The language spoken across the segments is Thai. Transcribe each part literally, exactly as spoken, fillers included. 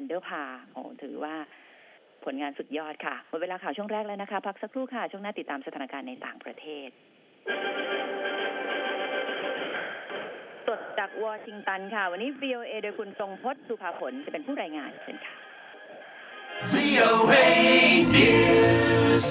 เดอร์พาโอ้ถือว่าผลงานสุดยอดค่ะหมดเวลาข่าวช่วงแรกแล้วนะคะพักสักครู่ค่ะช่วงหน้าติดตามสถานการณ์ในต่างประเทศสดจากวอชิงตันค่ะวันนี้ วี โอ เอ โดยคุณทรงพจน์สุภาผลจะเป็นผู้รายงานเชิญค่ะ วี โอ เอ News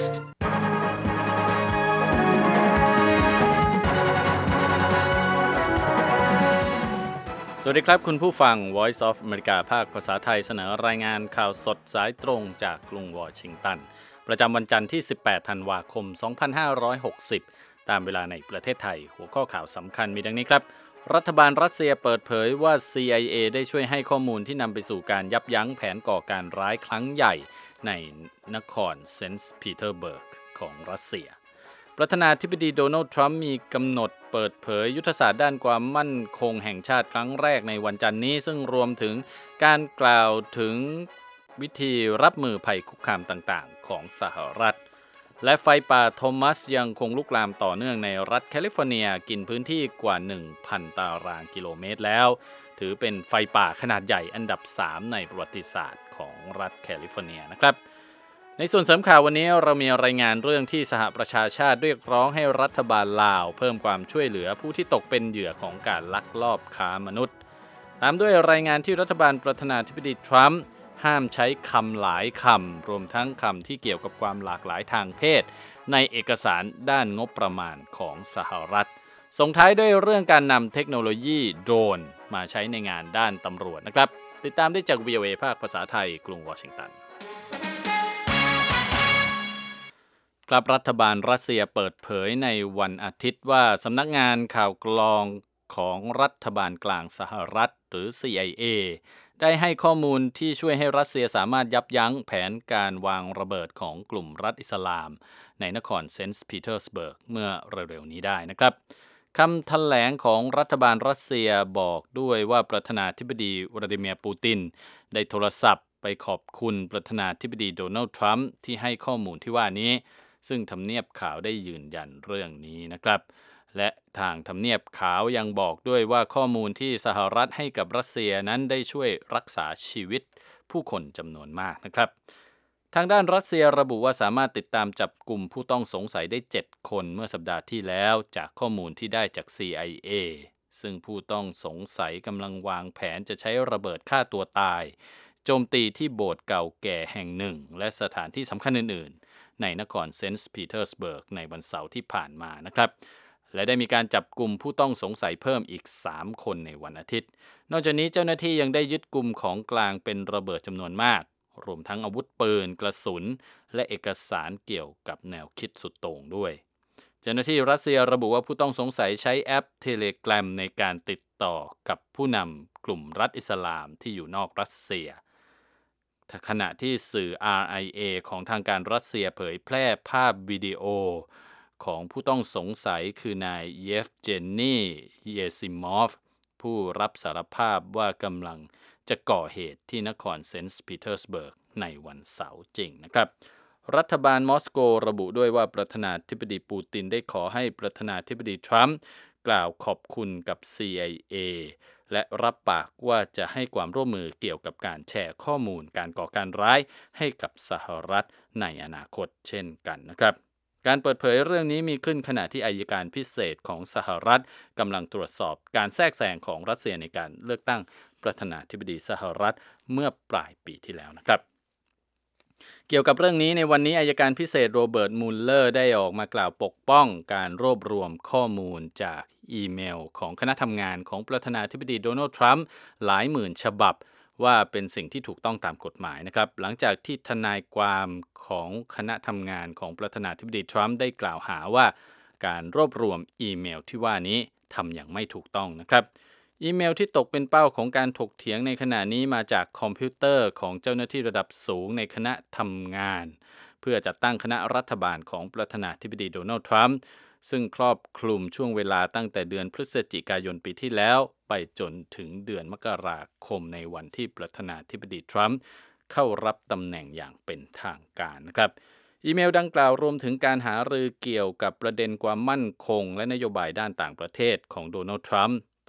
สวัสดีครับคุณผู้ฟัง Voice of America ภาคภาษาไทยเสนอรายงานข่าวสดสายตรงจากกรุงวอชิงตันประจำวันจันทร์ที่สิบแปดธันวาคมสองพันห้าร้อยหกสิบตามเวลาในประเทศไทยหัวข้อข่าวสำคัญมีดังนี้ครับรัฐบาลรัสเซียเปิดเผยว่า ซี ไอ เอ ได้ช่วยให้ข้อมูลที่นำไปสู่การยับยั้งแผนก่อการร้ายครั้งใหญ่ในนครเซนต์ปีเตอร์เบิร์กของรัสเซียประธานาธิบดีโดนัลด์ทรัมป์มีกำหนดเปิดเผยยุทธศาสตร์ด้านความมั่นคงแห่งชาติครั้งแรกในวันจันทร์นี้ซึ่งรวมถึงการกล่าวถึงวิธีรับมือภัยคุกคามต่างๆของสหรัฐและไฟป่าโทมัสยังคงลุกลามต่อเนื่องในรัฐแคลิฟอร์เนียกินพื้นที่กว่า หนึ่งพัน ตารางกิโลเมตรแล้วถือเป็นไฟป่าขนาดใหญ่อันดับสามในประวัติศาสตร์ของรัฐแคลิฟอร์เนียนะครับในส่วนเสริมข่าววันนี้เรามีรายงานเรื่องที่สหประชาชาติเรียกร้องให้รัฐบาลลาวเพิ่มความช่วยเหลือผู้ที่ตกเป็นเหยื่อของการลักลอบค้ามนุษย์ตามด้วยรายงานที่รัฐบาลประธานาธิบดีทรัมป์ห้ามใช้คำหลายคำรวมทั้งคำที่เกี่ยวกับความหลากหลายทางเพศในเอกสารด้านงบประมาณของสหรัฐส่งท้ายด้วยเรื่องการนำเทคโนโลยีโดรนมาใช้ในงานด้านตำรวจนะครับติดตามได้จาก วี โอ เอ ภาคภาษาไทยกรุงวอชิงตันครับรัฐบาลรัสเซียเปิดเผยในวันอาทิตย์ว่าสำนักงานข่าวกรองของรัฐบาลกลางสหรัฐหรือ ซี ไอ เอ ได้ให้ข้อมูลที่ช่วยให้รัสเซียสามารถยับยั้งแผนการวางระเบิดของกลุ่มรัฐอิสลามในนครเซนต์ปีเตอร์สเบิร์กเมื่อเร็วๆนี้ได้นะครับคำแถลงของรัฐบาลรัสเซียบอกด้วยว่าประธานาธิบดีวลาดิเมียร์ปูตินได้โทรศัพท์ไปขอบคุณประธานาธิบดีโดนัลด์ทรัมป์ที่ให้ข้อมูลที่ว่านี้ซึ่งทำเนียบขาวได้ยืนยันเรื่องนี้นะครับและทางทำเนียบขาวยังบอกด้วยว่าข้อมูลที่สหรัฐให้กับรัสเซียนั้นได้ช่วยรักษาชีวิตผู้คนจำนวนมากนะครับทางด้านรัสเซียระบุว่าสามารถติดตามจับกลุ่มผู้ต้องสงสัยได้เจ็ดคนเมื่อสัปดาห์ที่แล้วจากข้อมูลที่ได้จาก ซี ไอ เอ ซึ่งผู้ต้องสงสัยกำลังวางแผนจะใช้ระเบิดฆ่าตัวตายโจมตีที่โบสถ์เก่าแก่แห่งหนึ่งและสถานที่สำคัญอื่นๆในนครเซนต์ปีเตอร์สเบิร์กในวันเสาร์ที่ผ่านมานะครับและได้มีการจับกลุ่มผู้ต้องสงสัยเพิ่มอีกสามคนในวันอาทิตย์นอกจากนี้เจ้าหน้าที่ยังได้ยึดกุมของกลางเป็นระเบิดจำนวนมากรวมทั้งอาวุธปืนกระสุนและเอกสารเกี่ยวกับแนวคิดสุดโต่งด้วยเจ้าหน้าที่รัสเซียระบุว่าผู้ต้องสงสัยใช้แอป Telegram ในการติดต่อกับผู้นำกลุ่มรัฐอิสลามที่อยู่นอกรัสเซียขณะที่สื่อ อาร์ ไอ เอ ของทางการรัสเซียเผยแพร่ภาพวิดีโอของผู้ต้องสงสัยคือนายเยฟเจนีเยซิมอฟผู้รับสารภาพว่ากำลังจะก่อเหตุที่นครเซนต์ปีเตอร์สเบิร์กในวันเสาร์จริงนะครับรัฐบาลมอสโกระบุด้วยว่าประธานาธิบดีปูตินได้ขอให้ประธานาธิบดีทรัมป์กล่าวขอบคุณกับ ซี ไอ เอ และรับปากว่าจะให้ความร่วมมือเกี่ยวกับการแชร์ข้อมูลการก่อการร้ายให้กับสหรัฐในอนาคตเช่นกันนะครับการเปิดเผยเรื่องนี้มีขึ้นขณะที่อัยการพิเศษของสหรัฐกำลังตรวจสอบการแทรกแซงของรัสเซียในการเลือกตั้งประธานาธิบดีสหรัฐเมื่อปลายปีที่แล้วนะครับเกี่ยวกับเรื่องนี้ในวันนี้อัยการพิเศษโรเบิร์ตมูลเลอร์ได้ออกมากล่าวปกป้องการรวบรวมข้อมูลจากอีเมลของคณะทำงานของประธานาธิบดีโดนัลด์ทรัมป์หลายหมื่นฉบับว่าเป็นสิ่งที่ถูกต้องตามกฎหมายนะครับหลังจากที่ทนายความของคณะทำงานของประธานาธิบดีทรัมป์ได้กล่าวหาว่าการรวบรวมอีเมลที่ว่านี้ทำอย่างไม่ถูกต้องนะครับอีเมลที่ตกเป็นเป้าของการถกเถียงในขณะนี้มาจากคอมพิวเตอร์ของเจ้าหน้าที่ระดับสูงในคณะทำงานเพื่อจัดตั้งคณะรัฐบาลของประธานาธิบดีโดนัลด์ทรัมป์ซึ่งครอบคลุมช่วงเวลาตั้งแต่เดือนพฤศจิกายนปีที่แล้วไปจนถึงเดือนมกราคมในวันที่ประธานาธิบดีทรัมป์เข้ารับตำแหน่งอย่างเป็นทางการนะครับอีเมลดังกล่าวรวมถึงการหารือเกี่ยวกับประเด็นความมั่นคงและนโยบายด้านต่างประเทศของโดนัลด์ทรัมป์ต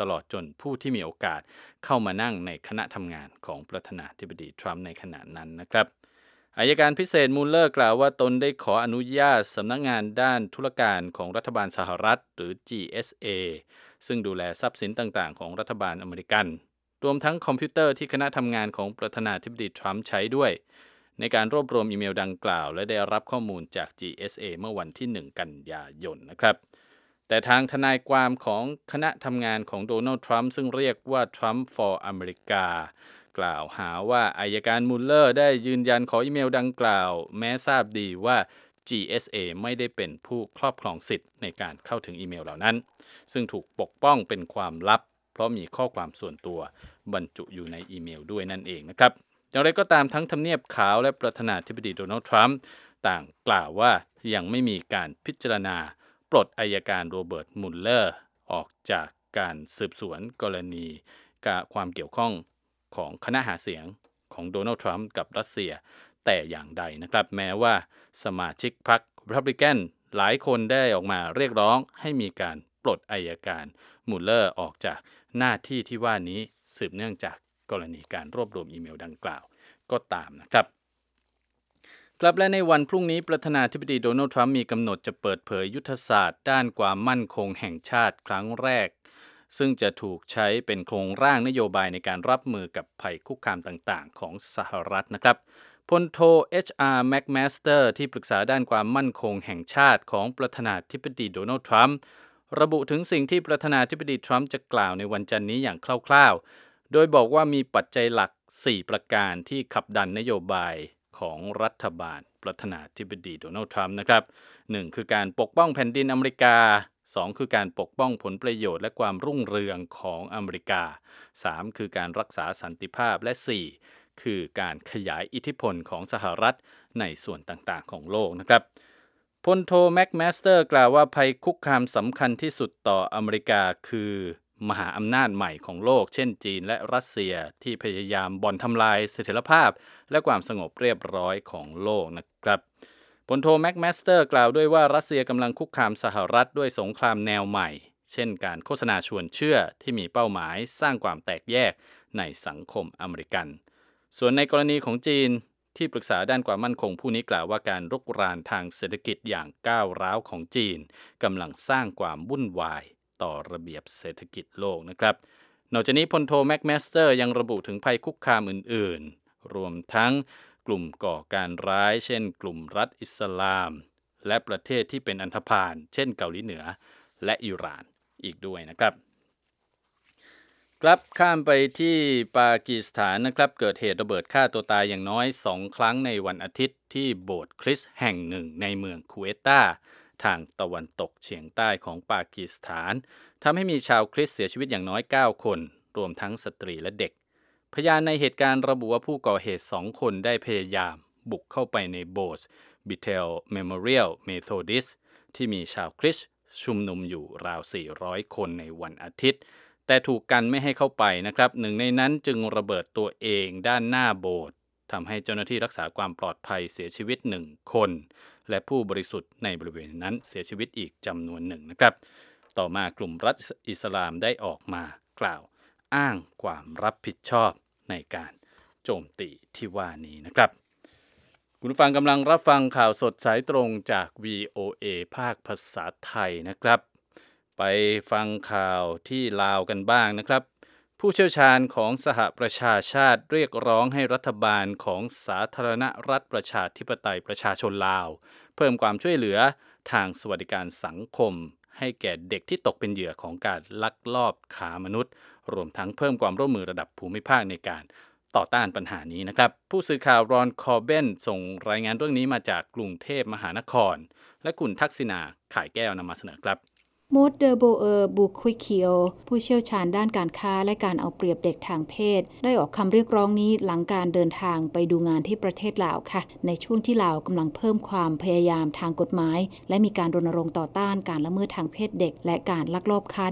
ตลอดจนผู้ที่มีโอกาสเข้ามานั่งในคณะทำงานของประธานาธิบดีทรัมป์ในขณะนั้นนะครับอัยการพิเศษมูลเลอร์กล่าวว่าตนได้ขออนุญาตสำนักงานด้านธุรการของรัฐบาลสหรัฐหรือ จี เอส เอ ซึ่งดูแลทรัพย์สินต่างๆของรัฐบาลอเมริกันรวมทั้งคอมพิวเตอร์ที่คณะทำงานของประธานาธิบดีทรัมป์ใช้ด้วยในการรวบรวมอีเมลดังกล่าวและได้รับข้อมูลจาก จี เอส เอ เมื่อวันที่หนึ่งกันยายนนะครับแต่ทางทนายความของคณะทำงานของโดนัลด์ทรัมป์ซึ่งเรียกว่า Trump for America กล่าวหาว่าอัยการมูลเลอร์ได้ยืนยันขออีเมลดังกล่าวแม้ทราบดีว่า จี เอส เอ ไม่ได้เป็นผู้ครอบครองสิทธิ์ในการเข้าถึงอีเมลเหล่านั้นซึ่งถูกปกป้องเป็นความลับเพราะมีข้อความส่วนตัวบรรจุอยู่ในอีเมลด้วยนั่นเองนะครับอย่างไรก็ตามทั้งทำเนียบขาวและประธานาธิบดีโดนัลด์ทรัมป์ต่างกล่าวว่ายังไม่มีการพิจารณาปลดอัยการโรเบิร์ตมุลเลอร์ออกจากการสืบสวนกรณีความเกี่ยวข้องของคณะหาเสียงของโดนัลด์ทรัมป์กับรัสเซียแต่อย่างใดนะครับแม้ว่าสมาชิกพรรครีพับลิกันหลายคนได้ออกมาเรียกร้องให้มีการปลดอัยการมุลเลอร์ออกจากหน้าที่ที่ว่านี้สืบเนื่องจากกรณีการรวบรวมอีเมลดังกล่าวก็ตามนะครับกลับและในวันพรุ่งนี้ประธานาธิบดีโดนัลด์ทรัมป์มีกำหนดจะเปิดเผยยุทธศาสตร์ด้านความมั่นคงแห่งชาติครั้งแรกซึ่งจะถูกใช้เป็นโครงร่างนโยบายในการรับมือกับภัยคุกคามต่างๆของสหรัฐนะครับพลโท เอช อาร์ McMaster ที่ปรึกษาด้านความมั่นคงแห่งชาติของประธานาธิบดีโดนัลด์ทรัมป์ระบุถึงสิ่งที่ประธานาธิบดีทรัมป์จะกล่าวในวันจันทร์นี้อย่างคร่าวๆโดยบอกว่ามีปัจจัยหลักสี่ประการที่ขับดันนโยบายของรัฐบาลประธานาธิบดีโดนัลด์ทรัมป์นะครับหนึ่งคือการปกป้องแผ่นดินอเมริกาสองคือการปกป้องผลประโยชน์และความรุ่งเรืองของอเมริกาสามคือการรักษาสันติภาพและสี่คือการขยายอิทธิพลของสหรัฐในส่วนต่างๆของโลกนะครับพลโทแม็กแมสเตอร์กล่าวว่าภัยคุกคามสำคัญที่สุดต่ออเมริกาคือมหาอำนาจใหม่ของโลกเช่นจีนและรัสเซียที่พยายามบ่อนทำลายเสถียรภาพและความสงบเรียบร้อยของโลกนะครับพลโทแม็กแมสเตอร์กล่าวด้วยว่ารัสเซียกำลังคุกคามสหรัฐด้วยสงครามแนวใหม่เช่นการโฆษณาชวนเชื่อที่มีเป้าหมายสร้างความแตกแยกในสังคมอเมริกันส่วนในกรณีของจีนที่ปรึกษาด้านความมั่นคงผู้นี้กล่าวว่าการรุกรานทางเศรษฐกิจอย่างก้าวร้าวของจีนกำลังสร้างความวุ่นวายต่อระเบียบเศรษฐกิจโลกนะครับนอกจากนี้พลโทแม็กแมสเตอร์ยังระบุถึงภัยคุกคามอื่นๆรวมทั้งกลุ่มก่อการร้ายเช่นกลุ่มรัฐอิสลามและประเทศที่เป็นอันธพาลเช่นเกาหลีเหนือและอิหร่านอีกด้วยนะครับกลับข้ามไปที่ปากีสถานนะครับเกิดเหตุระเบิดฆ่าตัวตายอย่างน้อยสองครั้งในวันอาทิตย์ที่โบสถ์คริสต์แห่งหนึ่งในเมืองคูเวตาทางตะวันตกเฉียงใต้ของปากีสถานทำให้มีชาวคริสต์เสียชีวิตอย่างน้อยเก้าคนรวมทั้งสตรีและเด็กพยานในเหตุการณ์ระบุว่าผู้ก่อเหตุสองคนได้พยายามบุกเข้าไปในโบสถ์บิเทลเมโมเรียลเมโธดิสที่มีชาวคริสต์ชุมนุมอยู่ราวสี่ร้อยคนในวันอาทิตย์แต่ถูกกันไม่ให้เข้าไปนะครับหนึ่งในนั้นจึงระเบิดตัวเองด้านหน้าโบสถ์ทำให้เจ้าหน้าที่รักษาความปลอดภัยเสียชีวิตหนึ่งคนและผู้บริสุทธิ์ในบริเวณนั้นเสียชีวิตอีกจำนวนหนึ่งนะครับต่อมากลุ่มรัฐอิสลามได้ออกมากล่าวอ้างความรับผิดชอบในการโจมตีที่ว่านี้นะครับคุณผู้ฟังกำลังรับฟังข่าวสดสายตรงจาก วี โอ เอ ภาคภาษาไทยนะครับไปฟังข่าวที่ลาวกันบ้างนะครับผู้เชี่ยวชาญของสหประชาชาติเรียกร้องให้รัฐบาลของสาธารณรัฐประชาธิปไตยประชาชนลาวเพิ่มความช่วยเหลือทางสวัสดิการสังคมให้แก่เด็กที่ตกเป็นเหยื่อของการลักลอบค้ามนุษย์รวมทั้งเพิ่มความร่วมมือระดับภูมิภาคในการต่อต้านปัญหานี้นะครับผู้สื่อข่าวรอนคอร์เบนส่งรายงานเรื่องนี้มาจากกรุงเทพมหานครและคุณทักษิณาข่ายแก้วนำมาเสนอครับโมดเดอโบเออร์บุคุยเคียวผู้เชี่ยวชาญด้านการค้าและการเอาเปรียบเด็กทางเพศได้ออกคำเรียกร้องนี้หลังการเดินทางไปดูงานที่ประเทศลาวค่ะในช่วงที่ลาวกำลังเพิ่มความพยายามทางกฎหมายและมีการรณรงค์ต่อต้านการละเมิดทางเพศเด็กและการลักลอบค้าเด็ก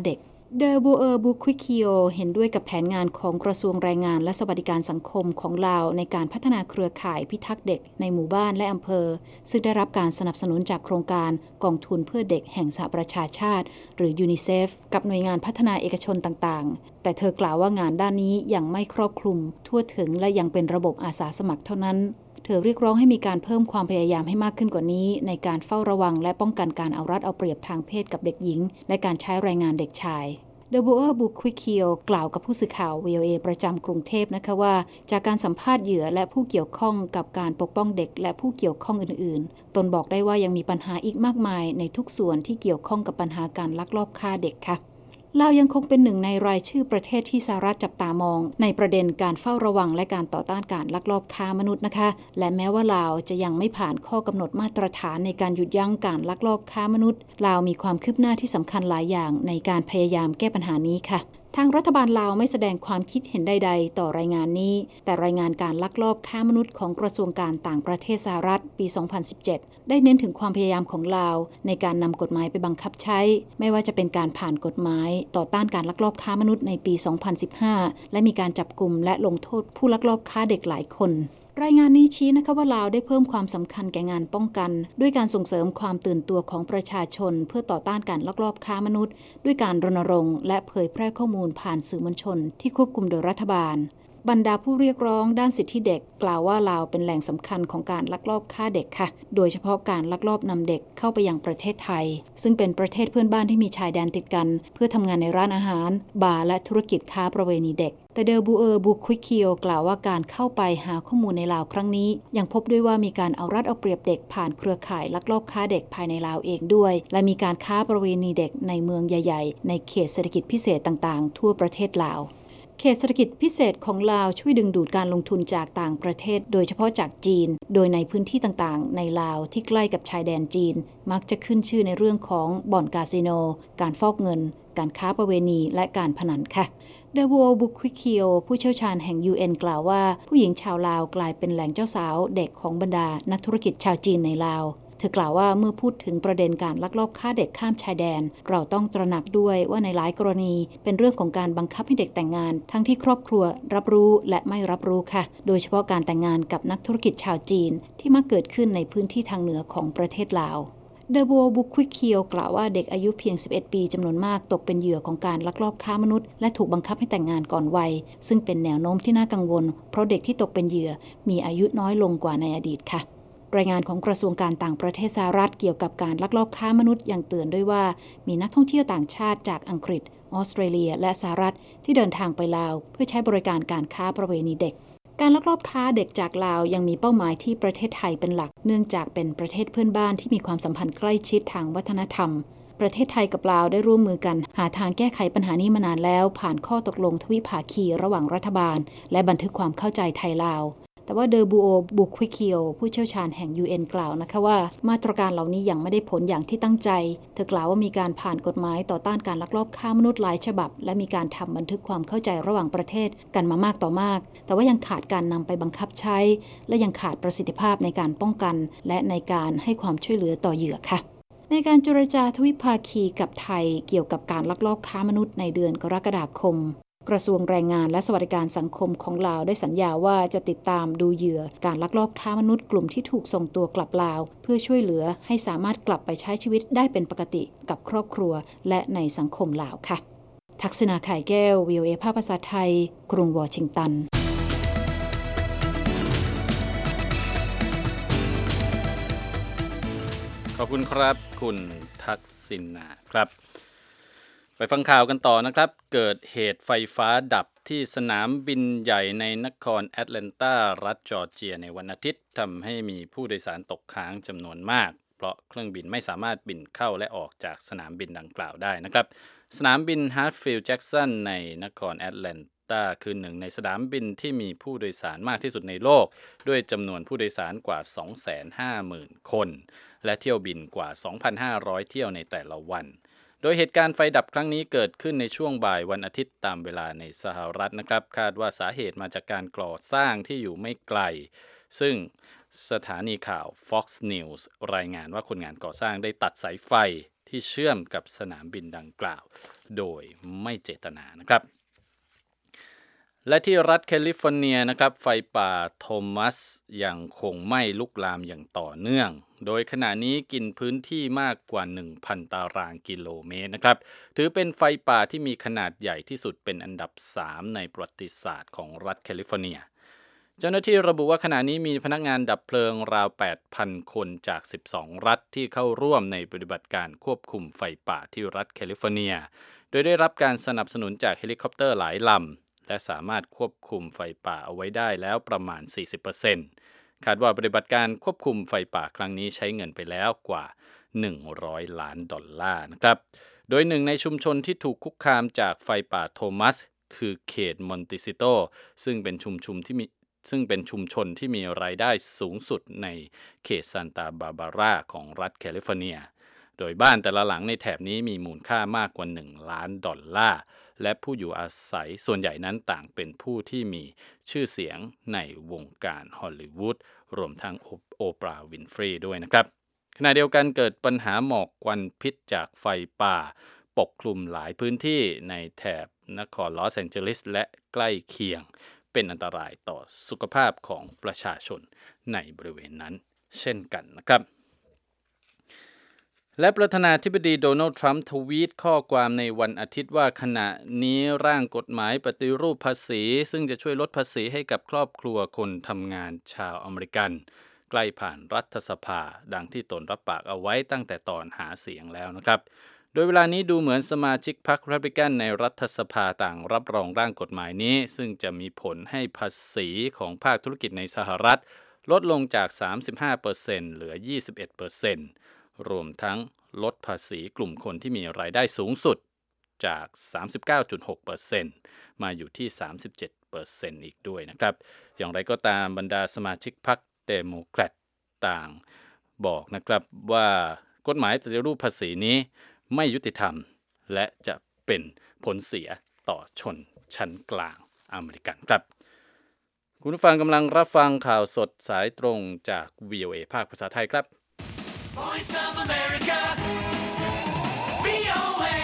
เดอบูเออร์บูควิคิโอเห็นด้วยกับแผนงานของกระทรวงแรงงานและสวัสดิการสังคมของลาวในการพัฒนาเครือข่ายพิทักษ์เด็กในหมู่บ้านและอำเภอซึ่งได้รับการสนับสนุนจากโครงการกองทุนเพื่อเด็กแห่งสหประชาชาติหรือยูนิเซฟกับหน่วยงานพัฒนาเอกชนต่างๆแต่เธอกล่าวว่างานด้านนี้ยังไม่ครอบคลุมทั่วถึงและยังเป็นระบบอาสาสมัครเท่านั้นเธอเรียกร้องให้มีการเพิ่มความพยายามให้มากขึ้นกว่านี้ในการเฝ้าระวังและป้องกันการเอารัดเอาเปรียบทางเพศกับเด็กหญิงและการใช้แรงงานเด็กชายเดอบูเออร์บุควิคิโอกล่าวกับผู้สื่อข่าว วี โอ เอ ประจำกรุงเทพนะคะว่าจากการสัมภาษณ์เหยื่อและผู้เกี่ยวข้องกับการปกป้องเด็กและผู้เกี่ยวข้องอื่นๆตนบอกได้ว่ายังมีปัญหาอีกมากมายในทุกส่วนที่เกี่ยวข้องกับปัญหาการลักลอบฆ่าเด็กค่ะลาวยังคงเป็นหนึ่งในรายชื่อประเทศที่สหรัฐจับตามองในประเด็นการเฝ้าระวังและการต่อต้านการลักลอบค้ามนุษย์นะคะและแม้ว่าลาวจะยังไม่ผ่านข้อกำหนดมาตรฐานในการหยุดยั้งการลักลอบค้ามนุษย์ลาวมีความคืบหน้าที่สำคัญหลายอย่างในการพยายามแก้ปัญหานี้ค่ะทางรัฐบาลลาวไม่แสดงความคิดเห็นใดๆต่อรายงานนี้แต่รายงานการลักลอบค้ามนุษย์ของกระทรวงการต่างประเทศสหรัฐปี สองพันสิบเจ็ด ได้เน้นถึงความพยายามของลาวในการนำกฎหมายไปบังคับใช้ไม่ว่าจะเป็นการผ่านกฎหมายต่อต้านการลักลอบค้ามนุษย์ในปี สองพันสิบห้า และมีการจับกุมและลงโทษผู้ลักลอบค้าเด็กหลายคนรายงานนี้ชี้นะคะว่าลาวได้เพิ่มความสำคัญแก่งานป้องกันด้วยการส่งเสริมความตื่นตัวของประชาชนเพื่อต่อต้านการลักลอบค้ามนุษย์ด้วยการรณรงค์และเผยแพร่ข้อมูลผ่านสื่อมวลชนที่ควบคุมโดยรัฐบาลบรรดาผู้เรียกร้องด้านสิทธิเด็กกล่าวว่าลาวเป็นแหล่งสำคัญของการลักลอบฆ่าเด็กค่ะโดยเฉพาะการลักลอบนำเด็กเข้าไปยังประเทศไทยซึ่งเป็นประเทศเพื่อนบ้านที่มีชายแดนติดกันเพื่อทำงานในร้านอาหารบาร์และธุรกิจค้าประเวณีเด็กแต่เดอบูเออร์บุควิคิโอกล่าวว่าการเข้าไปหาข้อมูลในลาวครั้งนี้ยังพบด้วยว่ามีการเอารัดเอาเปรียบเด็กผ่านเครือข่ายลักลอบค้าเด็กภายในลาวเองด้วยและมีการค้าประเวณีเด็กในเมืองใหญ่ๆในเขตเศรษฐกิจพิเศษต่างๆทั่วประเทศลาวเขตเศรษฐกิจพิเศษของลาวช่วยดึงดูดการลงทุนจากต่างประเทศโดยเฉพาะจากจีนโดยในพื้นที่ต่างๆในลาวที่ใกล้กับชายแดนจีนมักจะขึ้นชื่อในเรื่องของบ่อนคาสิโนการฟอกเงินการค้าประเวณีและการพนันค่ะเดอบูบุควิคิโอผู้เชี่ยวชาญแห่ง ยู เอ็น กล่าวว่าผู้หญิงชาวลาวกลายเป็นแหล่งเจ้าสาวเด็กของบรรดานักธุรกิจชาวจีนในลาวเธอกล่าวว่าเมื่อพูดถึงประเด็นการลักลอบฆ่าเด็กข้ามชายแดนเราต้องตระหนักด้วยว่าในหลายกรณีเป็นเรื่องของการบังคับให้เด็กแต่งงานทั้งที่ครอบครัวรับรู้และไม่รับรู้ค่ะโดยเฉพาะการแต่งงานกับนักธุรกิจชาวจีนที่มักเกิดขึ้นในพื้นที่ทางเหนือของประเทศลาวเดอบัวบุควิคิโอกล่าวว่าเด็กอายุเพียงสิบเอ็ดปีจำนวนมากตกเป็นเหยื่อของการลักลอบค้ามนุษย์และถูกบังคับให้แต่งงานก่อนวัยซึ่งเป็นแนวโน้มที่น่ากังวลเพราะเด็กที่ตกเป็นเหยื่อมีอายุน้อยลงกว่าในอดีตค่ะรายงานของกระทรวงการต่างประเทศสหรัฐเกี่ยวกับการลักลอบค้ามนุษย์ยังเตือนด้วยว่ามีนักท่องเที่ยวต่างชาติจากอังกฤษออสเตรเลียและสหรัฐที่เดินทางไปลาวเพื่อใช้บริการการค้าประเวณีเด็กการลักลอบค้าเด็กจากลาวยังมีเป้าหมายที่ประเทศไทยเป็นหลักเนื่องจากเป็นประเทศเพื่อนบ้านที่มีความสัมพันธ์ใกล้ชิดทางวัฒนธรรมประเทศไทยกับลาวได้ร่วมมือกันหาทางแก้ไขปัญหานี้มานานแล้วผ่านข้อตกลงทวิภาคีระหว่างรัฐบาลและบันทึกความเข้าใจไทยลาวแต่ว่าเดอบูโอบุควิคิโอผู้เชี่ยวชาญแห่ง ยู เอ็น กล่าวนะคะว่ามาตรการเหล่านี้ยังไม่ได้ผลอย่างที่ตั้งใจเธอกล่าวว่ามีการผ่านกฎหมายต่อต้านการลักลอบค้ามนุษย์หลายฉบับและมีการทำบันทึกความเข้าใจระหว่างประเทศกันมามากต่อมากแต่ว่ายังขาดการนำไปบังคับใช้และยังขาดประสิทธิภาพในการป้องกันและในการให้ความช่วยเหลือต่อเหยื่อค่ะในการเจรจาทวิภาคีกับไทยเกี่ยวกับการลักลอบค้ามนุษย์ในเดือนกรกฎาคมกระทรวงแรงงานและสวัสดิการสังคมของลาวได้สัญญาว่าจะติดตามดูเหยื่อการลักลอบค้ามนุษย์กลุ่มที่ถูกส่งตัวกลับลาวเพื่อช่วยเหลือให้สามารถกลับไปใช้ชีวิตได้เป็นปกติกับครอบครัวและในสังคมลาวค่ะทักษณาไข่แก้ว วี โอ เอ ภาคภาษาไทยกรุงวอชิงตันขอบคุณครับคุณทักษิณนะครับไปฟังข่าวกันต่อนะครับเกิดเหตุไฟฟ้าดับที่สนามบินใหญ่ในนครแอตแลนตารัฐจอร์เจียในวันอาทิตย์ทำให้มีผู้โดยสารตกค้างจำนวนมากเพราะเครื่องบินไม่สามารถบินเข้าและออกจากสนามบินดังกล่าวได้นะครับสนามบินฮาร์ตฟิลด์แจ็กสันในนครแอตแลนตาคือหนึ่งในสนามบินที่มีผู้โดยสารมากที่สุดในโลกด้วยจำนวนผู้โดยสารกว่า สองแสนห้าหมื่น คนและเที่ยวบินกว่า สองพันห้าร้อย เที่ยวในแต่ละวันโดยเหตุการณ์ไฟดับครั้งนี้เกิดขึ้นในช่วงบ่ายวันอาทิตย์ตามเวลาในสหรัฐนะครับคาดว่าสาเหตุมาจากการก่อสร้างที่อยู่ไม่ไกลซึ่งสถานีข่าว Fox News รายงานว่าคนงานก่อสร้างได้ตัดสายไฟที่เชื่อมกับสนามบินดังกล่าวโดยไม่เจตนานะครับและที่รัฐแคลิฟอร์เนียนะครับไฟป่าโทมัสยังคงไหม้ลุกลามอย่างต่อเนื่องโดยขณะนี้กินพื้นที่มากกว่า หนึ่งพัน ตารางกิโลเมตรนะครับถือเป็นไฟป่าที่มีขนาดใหญ่ที่สุดเป็นอันดับสามในประวัติศาสตร์ของรัฐแคลิฟอร์เนียเจ้าหน้าที่ระบุว่าขณะนี้มีพนักงานดับเพลิงราว แปดพัน คนจากสิบสองรัฐที่เข้าร่วมในปฏิบัติการควบคุมไฟป่าที่รัฐแคลิฟอร์เนียโดยได้รับการสนับสนุนจากเฮลิคอปเตอร์หลายลำและสามารถควบคุมไฟป่าเอาไว้ได้แล้วประมาณ สี่สิบเปอร์เซ็นต์ คาดว่าปฏิบัติการควบคุมไฟป่าครั้งนี้ใช้เงินไปแล้วกว่าหนึ่งร้อยล้านดอลลาร์นะครับโดยหนึ่งในชุมชนที่ถูกคุกคามจากไฟป่าโทมัสคือเขตมอนติซิโตซึ่งเป็นชุมชนที่มีซึ่งเป็นชุมชนที่มีรายได้สูงสุดในเขตซานตาบาบาราของรัฐแคลิฟอร์เนียโดยบ้านแต่ละหลังในแถบนี้มีมูลค่ามากกว่าหนึ่งล้านดอลลาร์และผู้อยู่อาศัยส่วนใหญ่นั้นต่างเป็นผู้ที่มีชื่อเสียงในวงการฮอลลีวูดรวมทั้งโอปราห์วินฟรีด้วยนะครับขณะเดียวกันเกิดปัญหาหมอกควันพิษจากไฟป่าปกคลุมหลายพื้นที่ในแถบนครลอสแองเจลิสและใกล้เคียงเป็นอันตรายต่อสุขภาพของประชาชนในบริเวณนั้นเช่นกันนะครับและประธานาธิบดีโดนัลด์ทรัมป์ทวีตข้อความในวันอาทิตย์ว่าขณะนี้ร่างกฎหมายปฏิรูปภาษีซึ่งจะช่วยลดภาษีให้กับครอบครัวคนทำงานชาวอเมริกันใกล้ผ่านรัฐสภาดังที่ตนรับปากเอาไว้ตั้งแต่ตอนหาเสียงแล้วนะครับโดยเวลานี้ดูเหมือนสมาชิกพรรครีพับลิกันในรัฐสภาต่างรับรองร่างกฎหมายนี้ซึ่งจะมีผลให้ภาษีของภาคธุรกิจในสหรัฐลดลงจาก สามสิบห้าเปอร์เซ็นต์ เหลือ ยี่สิบเอ็ดเปอร์เซ็นต์ รวมทั้งลดภาษีกลุ่มคนที่มีรายได้สูงสุดจาก สามสิบเก้าจุดหกเปอร์เซ็นต์ มาอยู่ที่ สามสิบเจ็ดเปอร์เซ็นต์ อีกด้วยนะครับอย่างไรก็ตามบรรดาสมาชิกพรรคเดโมแครตต่างบอกนะครับว่ากฎหมายปฏิรูปภาษีนี้ไม่ยุติธรรมและจะเป็นผลเสียต่อชนชั้นกลางอเมริกันครับคุณผู้ฟังกำลังรับฟังข่าวสดสายตรงจาก วี โอ เอ ภาคภาษาไทยครับ Voice of America วี โอ เอ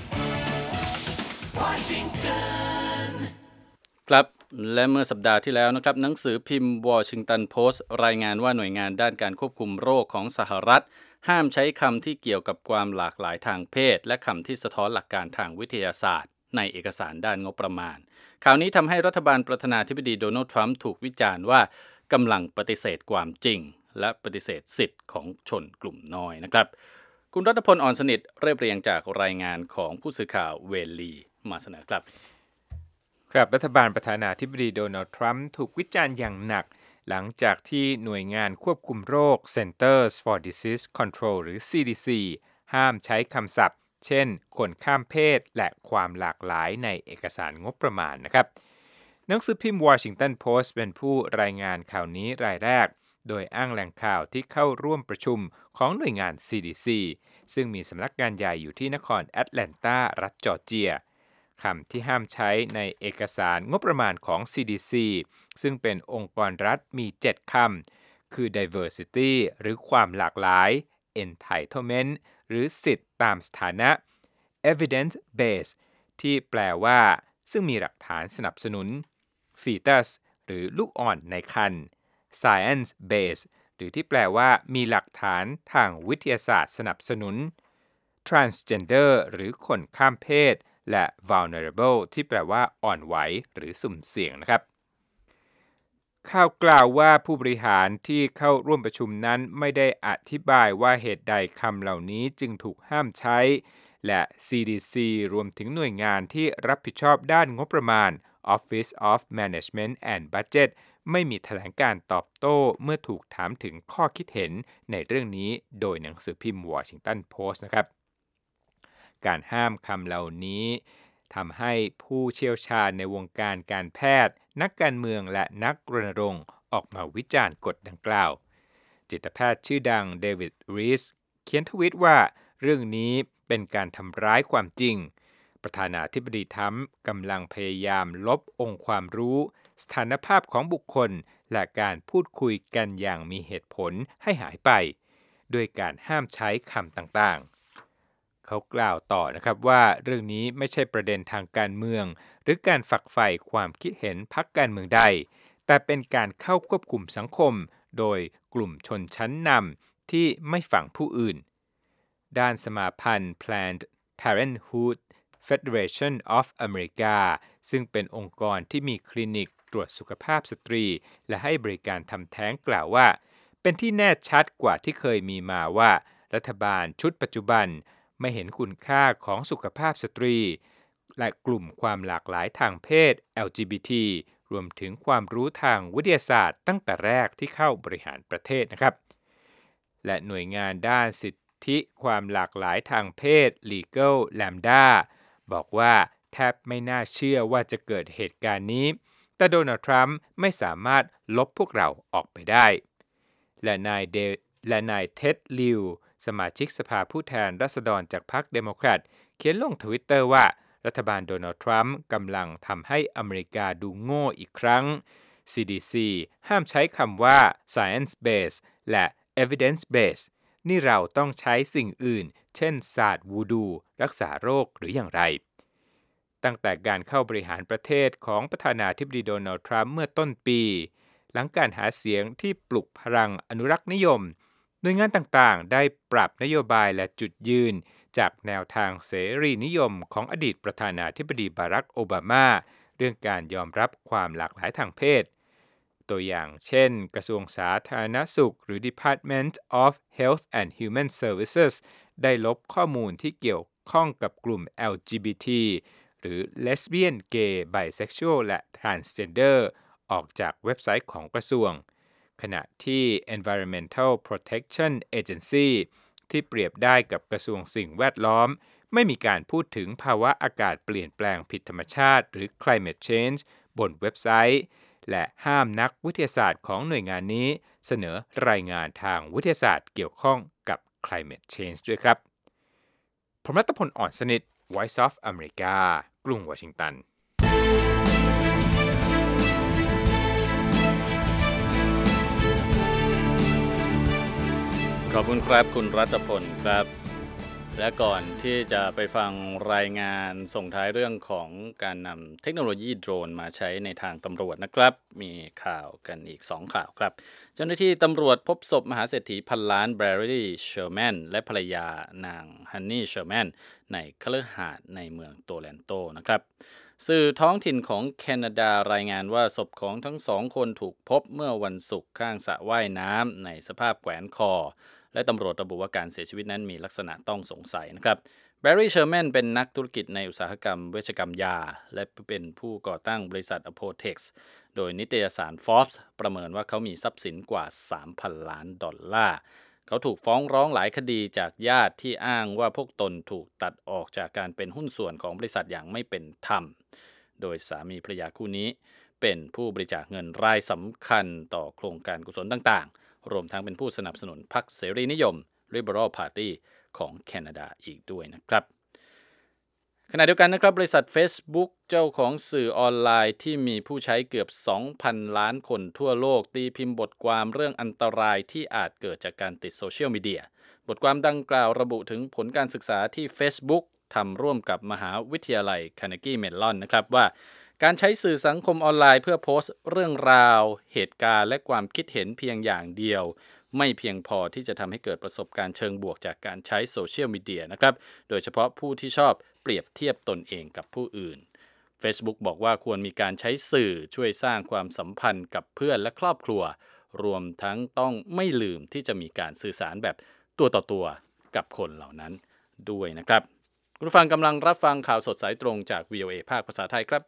Washington ครับและเมื่อสัปดาห์ที่แล้วนะครับหนังสือพิมพ์ Washington Post รายงานว่าหน่วยงานด้านการควบคุมโรคของสหรัฐห้ามใช้คำที่เกี่ยวกับความหลากหลายทางเพศและคำที่สะท้อนหลักการทางวิทยาศาสตร์ในเอกสารด้านงบประมาณข่าวนี้ทำให้รัฐบาลประธานาธิบดีโดนัลด์ทรัมป์ถูกวิจารณ์ว่ากำลังปฏิเสธความจริงและปฏิเสธสิทธิ์ของชนกลุ่มน้อยนะครับคุณรัตพล อ่อนสนิทเรียบเรียงจากรายงานของผู้สื่อข่าวเวลลีมาเสนอครับครับรัฐบาลประธานาธิบดีโดนัลด์ทรัมป์ถูกวิจารณ์อย่างหนักหลังจากที่หน่วยงานควบคุมโรค Centers for Disease Control หรือ ซี ดี ซี ห้ามใช้คำศัพท์เช่นคนข้ามเพศและความหลากหลายในเอกสารงบประมาณนะครับหนังสือพิมพ์ Washington Post เป็นผู้รายงานข่าวนี้รายแรกโดยอ้างแหล่งข่าวที่เข้าร่วมประชุมของหน่วยงาน ซี ดี ซี ซึ่งมีสำนักงานใหญ่อยู่ที่นครแอตแลนตารัฐจอร์เจียคำที่ห้ามใช้ในเอกสารงบประมาณของ ซี ดี ซี ซึ่งเป็นองค์กรรัฐมี เจ็ด คำคือ diversity หรือความหลากหลาย entitlement หรือสิทธิตามสถานะ evidence based ที่แปลว่าซึ่งมีหลักฐานสนับสนุน fetus หรือลูกอ่อนในครรภ์ science based หรือที่แปลว่ามีหลักฐานทางวิทยาศาสตร์สนับสนุน transgender หรือคนข้ามเพศและ vulnerable ที่แปลว่าอ่อนไหวหรือสุ่มเสี่ยงนะครับข่าวกล่าวว่าผู้บริหารที่เข้าร่วมประชุมนั้นไม่ได้อธิบายว่าเหตุใดคำเหล่านี้จึงถูกห้ามใช้และ ซี ดี ซี รวมถึงหน่วยงานที่รับผิดชอบด้านงบประมาณ Office of Management and Budget ไม่มีแถลงการตอบโต้เมื่อถูกถามถึงข้อคิดเห็นในเรื่องนี้โดยหนังสือพิมพ์ Washington Post นะครับการห้ามคำเหล่านี้ทำให้ผู้เชี่ยวชาญในวงการการแพทย์นักการเมืองและนักรณรงค์ออกมาวิจารณ์กฎดังกล่าวจิตแพทย์ชื่อดังเดวิดรีสเขียนทวีตว่าเรื่องนี้เป็นการทำร้ายความจริงประธานาธิบดีทรัมป์กำลังพยายามลบองค์ความรู้สถานภาพของบุคคลและการพูดคุยกันอย่างมีเหตุผลให้หายไปด้วยการห้ามใช้คำต่างๆเขากล่าวต่อนะครับว่าเรื่องนี้ไม่ใช่ประเด็นทางการเมืองหรือการฝักใฝ่ความคิดเห็นพรรคการเมืองใดแต่เป็นการเข้าควบคุมสังคมโดยกลุ่มชนชั้นนำที่ไม่ฝังผู้อื่นด้านสมาพันธ์ Planned Parenthood Federation of America ซึ่งเป็นองค์กรที่มีคลินิกตรวจสุขภาพสตรีและให้บริการทำแท้งกล่าวว่าเป็นที่แน่ชัดกว่าที่เคยมีมาว่ารัฐบาลชุดปัจจุบันไม่เห็นคุณค่าของสุขภาพสตรีและกลุ่มความหลากหลายทางเพศ แอล จี บี ที รวมถึงความรู้ทางวิทยาศาสตร์ตั้งแต่แรกที่เข้าบริหารประเทศนะครับและหน่วยงานด้านสิทธิความหลากหลายทางเพศ Legal Lambda บอกว่าแทบไม่น่าเชื่อว่าจะเกิดเหตุการณ์นี้แต่โดนัลด์ทรัมป์ไม่สามารถลบพวกเราออกไปได้และนายเดและนายเท็ดลิวสมาชิกสภาผู้แทนราษฎรจากพรรคเดโมแครตเขียนลง Twitter ว่ารัฐบาลโดนัลด์ทรัมป์กำลังทำให้อเมริกาดูโง่อีกครั้ง ซี ดี ซี ห้ามใช้คำว่า science based และ evidence based นี่เราต้องใช้สิ่งอื่นเช่นศาสตร์วูดูรักษาโรคหรืออย่างไรตั้งแต่การเข้าบริหารประเทศของประธานาธิบดีโดนัลด์ทรัมป์เมื่อต้นปีหลังการหาเสียงที่ปลุกพลังอนุรักษ์นิยมหน่วยงานต่างๆได้ปรับนโยบายและจุดยืนจากแนวทางเสรีนิยมของอดีตประธานาธิบดีบารักโอบามาเรื่องการยอมรับความหลากหลายทางเพศตัวอย่างเช่นกระทรวงสาธารณสุขหรือ Department of Health and Human Services ได้ลบข้อมูลที่เกี่ยวข้องกับกลุ่ม แอล จี บี ที หรือ Lesbian, Gay, Bisexual และ Transgender ออกจากเว็บไซต์ของกระทรวงขณะที่ Environmental Protection Agency ที่เปรียบได้กับกระทรวงสิ่งแวดล้อมไม่มีการพูดถึงภาวะอากาศเปลี่ยนแปลงผิดธรรมชาติหรือ Climate Change บนเว็บไซต์และห้ามนักวิทยาศาสตร์ของหน่วยงานนี้เสนอรายงานทางวิทยาศาสตร์เกี่ยวข้องกับ Climate Change ด้วยครับผมรัตพล อ่อนสนิท Voice of America กรุงวอชิงตันขอบคุณครับคุณรัตพลครับและก่อนที่จะไปฟังรายงานส่งท้ายเรื่องของการนำเทคโนโลยีโดรนมาใช้ในทางตำรวจนะครับมีข่าวกันอีกสองข่าวครับเจ้าหน้าที่ตำรวจพบศพมหาเศรษฐีพันล้านแบร์รี่เชอร์แมนและภรรยานางฮันนี่เชอร์แมนในคฤหาสน์ในเมืองโตแลนโตนะครับสื่อท้องถิ่นของแคนาดารายงานว่าศพของทั้งสองคนถูกพบเมื่อวันศุกร์ข้างสระว่ายน้ำในสภาพแขวนคอและตำรวจระบุว่าการเสียชีวิตนั้นมีลักษณะต้องสงสัยนะครับแบร์รี่เชอร์แมนเป็นนักธุรกิจในอุตสาหกรรมเวชกรรมยาและเป็นผู้ก่อตั้งบริษัท Apotex โดยนิตยสาร Forbes ประเมินว่าเขามีทรัพย์สินกว่า สามพัน ล้านดอลลาร์เขาถูกฟ้องร้องหลายคดีจากญาติที่อ้างว่าพวกตนถูกตัดออกจากการเป็นหุ้นส่วนของบริษัทอย่างไม่เป็นธรรมโดยสามีภรรยาคู่นี้เป็นผู้บริจาคเงินรายสำคัญต่อโครงการกุศลต่างๆรวมทั้งเป็นผู้สนับสนุนพรรคเสรีนิยม Liberal Party ของแคนาดาอีกด้วยนะครับขณะเดียวกันนะครับบริษัท Facebook เจ้าของสื่อออนไลน์ที่มีผู้ใช้เกือบ สองพัน ล้านคนทั่วโลกตีพิมพ์บทความเรื่องอันตรายที่อาจเกิดจากการติดโซเชียลมีเดียบทความดังกล่าวระบุถึงผลการศึกษาที่ Facebook ทำร่วมกับมหาวิทยาลัย Carnegie Mellon นะครับว่าการใช้สื่อสังคมออนไลน์เพื่อโพสต์เรื่องราวเหตุการณ์และความคิดเห็นเพียงอย่างเดียวไม่เพียงพอที่จะทำให้เกิดประสบการณ์เชิงบวกจากการใช้โซเชียลมีเดียนะครับโดยเฉพาะผู้ที่ชอบเปรียบเทียบตนเองกับผู้อื่น Facebook บอกว่าควรมีการใช้สื่อช่วยสร้างความสัมพันธ์กับเพื่อนและครอบครัวรวมทั้งต้องไม่ลืมที่จะมีการสื่อสารแบบตัวต่อตัวกับคนเหล่านั้นด้วยนะครับคุณผู้ฟังกำลังรับฟังข่าวสดสายตรงจาก วี โอ เอ ภาคภาษาไทยครับ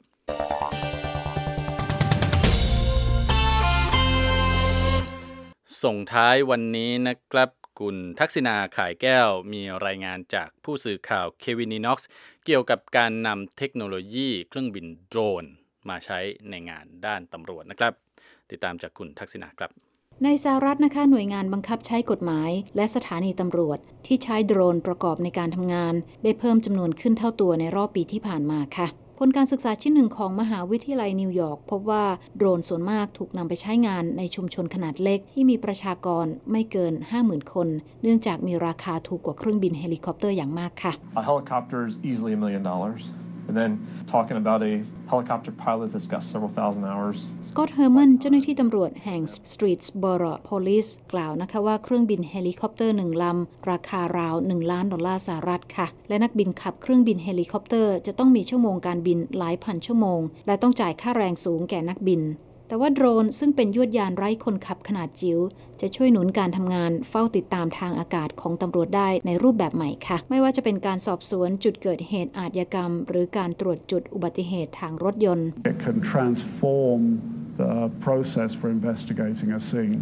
ส่งท้ายวันนี้นะครับคุณทักษิณาข่ายแก้วมีรายงานจากผู้สื่อข่าวเควินนีน็อกซ์เกี่ยวกับการนำเทคโนโลยีเครื่องบินโดรนมาใช้ในงานด้านตำรวจนะครับติดตามจากคุณทักษิณาครับในสหรัฐนะคะหน่วยงานบังคับใช้กฎหมายและสถานีตำรวจที่ใช้โดรนประกอบในการทำงานได้เพิ่มจำนวนขึ้นเท่าตัวในรอบปีที่ผ่านมาค่ะผลการศึกษาชิ้นหนึ่งของมหาวิทยาลัยนิวยอร์กพบว่าโดรนส่วนมากถูกนำไปใช้งานในชุมชนขนาดเล็กที่มีประชากรไม่เกิน ห้าหมื่น คนเนื่องจากมีราคาถูกกว่าเครื่องบินเฮลิคอปเตอร์อย่างมากค่ะ A helicopter is easily a million dollars and then talking about a helicopter pilot that's got several thousand hours สกอตต์ เฮอร์มันเจ้าหน้าที่ตำรวจแห่ง Streetsboro Police กล่าวนะคะว่าเครื่องบินเฮลิคอปเตอร์หนึ่งลำราคาราวหนึ่งล้านดอลลาร์สหรัฐค่ะและนักบินขับเครื่องบินเฮลิคอปเตอร์จะต้องมีชั่วโมงการบินหลายพันชั่วโมงและต้องจ่ายค่าแรงสูงแก่นักบินแต่ว่าโดรนซึ่งเป็นยวดยานไร้คนขับขนาดจิ๋วจะช่วยหนุนการทำงานเฝ้าติดตามทางอากาศของตำรวจได้ในรูปแบบใหม่ค่ะไม่ว่าจะเป็นการสอบสวนจุดเกิดเหตุอาชญากรรมหรือการตรวจจุดอุบัติเหตุทางรถยนต์ It can transform the process for investigating a scene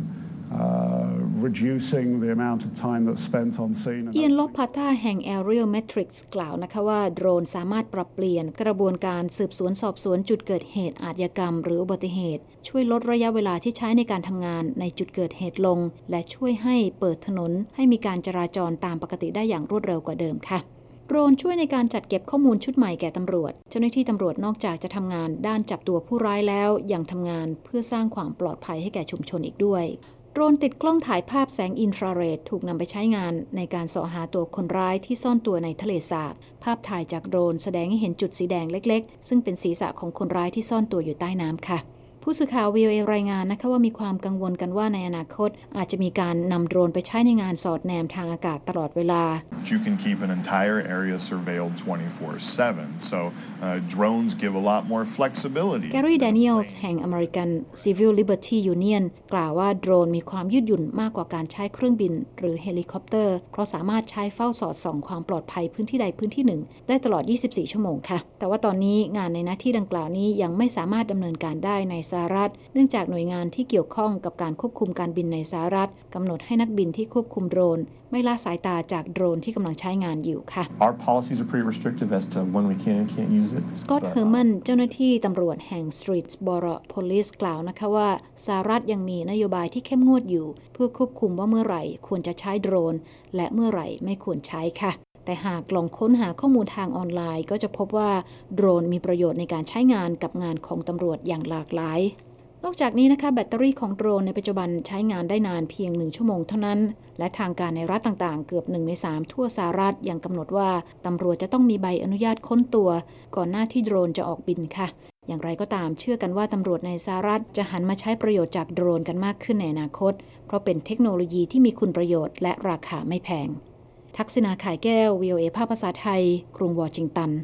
Uh, reducing the amount of time that's spent on scene เอียน ลอพพาธาแห่ง Aerial Metrics กล่าวนะคะว่าโดรนสามารถปรับเปลี่ยนกระบวนการสืบสวนสอบสวนจุดเกิดเหตุอาชญากรรมหรืออุบัติเหตุช่วยลดระยะเวลาที่ใช้ในการทำงานในจุดเกิดเหตุลงและช่วยให้เปิดถนนให้มีการจราจรตามปกติได้อย่างรวดเร็วกว่าเดิมค่ะโดรนช่วยในการจัดเก็บข้อมูลชุดใหม่แก่ตำรวจเจ้าหน้าที่ตำรวจนอกจากจะทำงานด้านจับตัวผู้ร้ายแล้วยังทำงานเพื่อสร้างความปลอดภัยให้แก่ชุมชนอีกด้วยโดรนติดกล้องถ่ายภาพแสงอินฟราเรดถูกนำไปใช้งานในการเสาะหาตัวคนร้ายที่ซ่อนตัวในทะเลสาบภาพถ่ายจากโดรนแสดงให้เห็นจุดสีแดงเล็กๆซึ่งเป็นศีรษะของคนร้ายที่ซ่อนตัวอยู่ใต้น้ำค่ะผู้สื่อข่าว วี โอ เอ รายงานนะคะว่ามีความกังวลกันว่าในอนาคตอาจจะมีการนำโดรนไปใช้ในงานสอดแนมทางอากาศตลอดเวลา You can keep an entire area surveilled twenty-four seven so uh, drones give a lot more flexibility Gary Daniels แห่ง American Civil Liberty Union กล่าวว่าโดรนมีความยืดหยุ่นมากกว่าการใช้เครื่องบินหรือเฮลิคอปเตอร์เพราะสามารถใช้เฝ้าสอดส่องความปลอดภัยพื้นที่ใดพื้นที่หนึ่งได้ตลอดยี่สิบสี่ชั่วโมงค่ะแต่ว่าตอนนี้งานในหน้าที่ดังกล่าวนี้ยังไม่สามารถดำเนินการได้ในสหรัฐเนื่องจากหน่วยงานที่เกี่ยวข้องกับการควบคุมการบินในสหรัฐกำหนดให้นักบินที่ควบคุมโดรนไม่ละสายตาจากโดรนที่กำลังใช้งานอยู่ค่ะ Our policies are pretty restrictive as to when we can and can't use it สกอตต์ เฮอร์มันเจ้าหน้าที่ตำรวจแห่ง Streetsboro Police กล่าวนะคะว่าสหรัฐยังมีนโยบายที่เข้มงวดอยู่เพื่อควบคุมว่าเมื่อไหร่ควรจะใช้โดรนและเมื่อไหร่ไม่ควรใช้ค่ะแต่หากลองค้นหาข้อมูลทางออนไลน์ก็จะพบว่าโดรนมีประโยชน์ในการใช้งานกับงานของตำรวจอย่างหลากหลายนอกจากนี้นะคะแบตเตอรี่ของโดรนในปัจจุบันใช้งานได้นานเพียงหนึ่งชั่วโมงเท่านั้นและทางการในรัฐต่างๆเกือบหนึ่งในสามทั่วสหรัฐยังกำหนดว่าตำรวจจะต้องมีใบอนุญาตค้นตัวก่อนหน้าที่โดรนจะออกบินค่ะอย่างไรก็ตามเชื่อกันว่าตำรวจในสหรัฐจะหันมาใช้ประโยชน์จากโดรนกันมากขึ้นในอนาคตเพราะเป็นเทคโนโลยีที่มีคุณประโยชน์และราคาไม่แพงทักษิณา ข่ายแก้ว วี โอ เอ ภาคภาษาไทยกรุงวอชิงตัน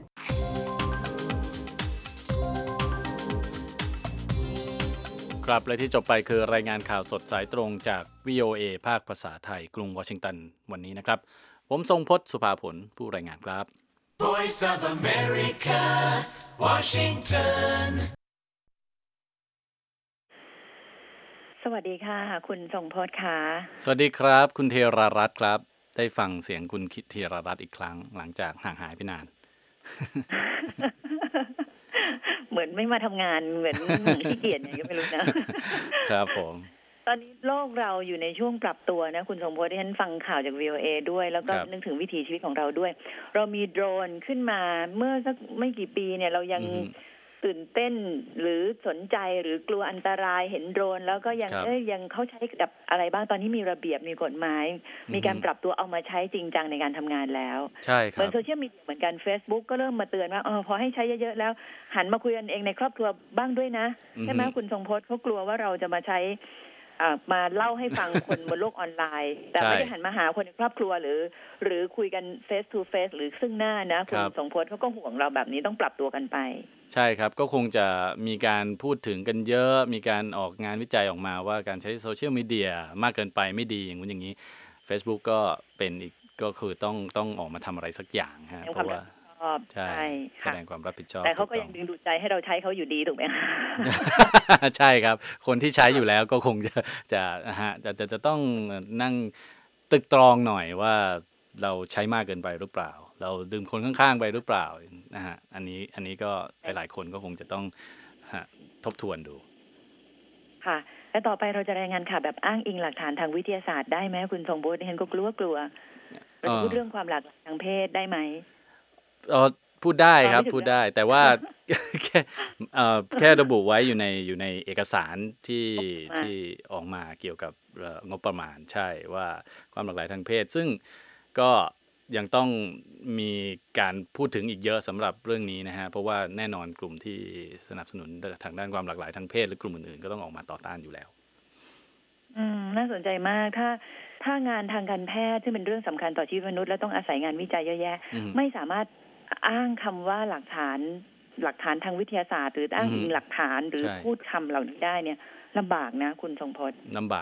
ครับและที่จบไปคือรายงานข่าวสดสายตรงจาก วี โอ เอ ภาคภาษาไทยกรุงวอชิงตันวันนี้นะครับผมทรงพจน์สุภาผลผู้รายงานครับ Voice of America Washington สวัสดีค่ะคุณทรงพจน์ค่ะสวัสดีครับคุณเทรารัตน์ครับได้ฟังเสียงคุณเทรารัตน์อีกครั้งหลังจากห่างหายไปนานเหมือนไม่มาทำงานเหมือนขี้เกียจอย่างก็ไม่รู้นะครับผมตอนนี้โลกเราอยู่ในช่วงปรับตัวนะคุณสมพจน์ที่ฉันฟังข่าวจาก วี โอ เอ ด้วยแล้วก็นึกถึงวิถีชีวิตของเราด้วยเรามีโดรนขึ้นมาเมื่อสักไม่กี่ปีเนี่ยเรายังตื่นเต้นหรือสนใจหรือกลัวอันตรายเห็นโดรนแล้วก็ยังเอ้ยยังเขาใช้กับอะไรบ้างตอนนี้มีระเบียบมีกฎหมายมีการปรับตัวเอามาใช้จริงจังในการทำงานแล้วใช่ครับบนโซเชียลมีเดียเหมือนกัน Facebook ก็เริ่มมาเตือนว่าเออพอให้ใช้เยอะๆแล้วหันมาคุยกันเองในครอบครัวบ้างด้วยนะใช่ไหมคุณทรงพจน์เขากลัวว่าเราจะมาใช้มาเล่าให้ฟังคนบนโลกออนไลน์แต่ไม่ได้หันมาหาคนในครอบครัวหรือหรือคุยกัน face to face หรือซึ่งหน้านะคุณทรงพจน์เขาก็ห่วงเราแบบนี้ต้องปรับตัวกันไปใช่ครับก็คงจะมีการพูดถึงกันเยอะมีการออกงานวิจัยออกมาว่าการใช้โซเชียลมีเดียมากเกินไปไม่ดีอย่างนู้นอย่างนี้ Facebook ก็เป็นอีกก็คือต้องต้องออกมาทำอะไรสักอย่างฮะเพราะว่าใช่แสดงความรับผิดชอบแต่เขาก็ยังดึงดูดใจให้เราใช้เขาอยู่ดีถูกไหมคะใช่ครับคนที่ใช้อยู่แล้วก็คงจะจะฮะจะจะจะต้องนั่งตึกตรองหน่อยว่าเราใช้มากเกินไปหรือเปล่าเราดื่มคนข้างๆไปหรือเปล่านะฮะอันนี้อันนี้ก็หลายๆคนก็คงจะต้องทบทวนดูค่ะและต่อไปเราจะรายงานข่าวแบบอ้างอิงหลักฐานทางวิทยาศาสตร์ได้ไหมคุณทรงพจน์ดิฉันก็กลัวกลัวเราพูดเรื่องความหลากหลายทางเพศได้ไหมเออพูดได้ครับพูดได้แต่ว่า แค่เอ่อแค่ระบุไว้อยู่ในอยู่ในเอกสารที่ที่ออกมาเกี่ยวกับงบประมาณใช่ว่าความหลากหลายทางเพศซึ่งก็ยังต้องมีการพูดถึงอีกเยอะสำหรับเรื่องนี้นะฮะเพราะว่าแน่นอนกลุ่มที่สนับสนุนทางด้านความหลากหลายทางเพศหรือกลุ่มอื่นๆก็ต้องออกมาต่อต้านอยู่แล้วอืมน่าสนใจมากถ้าถ้างานทางการแพทย์ที่เป็นเรื่องสำคัญต่อชีวิตมนุษย์และต้องอาศัยงานวิจัยเยอะแยะไม่สามารถอ้างคำว่าหลักฐานหลักฐานทางวิทยาศาสตร์หรืออ้างอิงหลักฐานหรือพูดคำเหล่านี้ได้เนี่ยลำบากนะคุณทรงพจน์ลำบาก